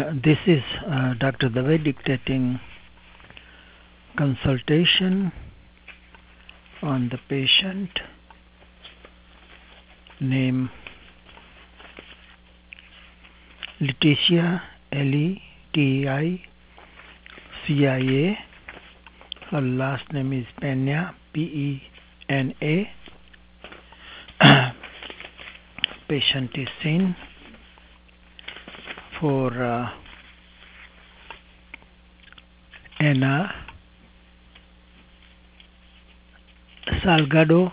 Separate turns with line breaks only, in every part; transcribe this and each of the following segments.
This is Dr. Dave dictating consultation on the patient. Name Leticia, L-E-T-I-C-I-A. Her last name is Pena, P-E-N-A. Patient is seen for Ana Salgado,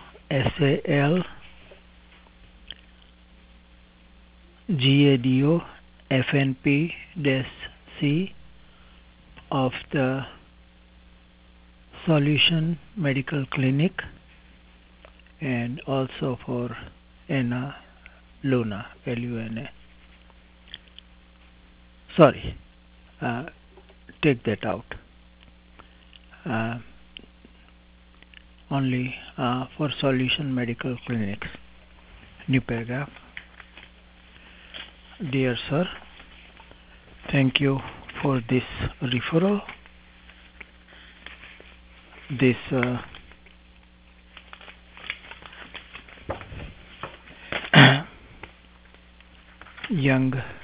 S-A-L-G-A-D-O, FNP-C of the Solution Medical Clinic, and also for Ana Luna, L-U-N-A. Sorry, take that out. Only for Solution Medical Clinics. New paragraph. Dear sir, thank you for this referral. This young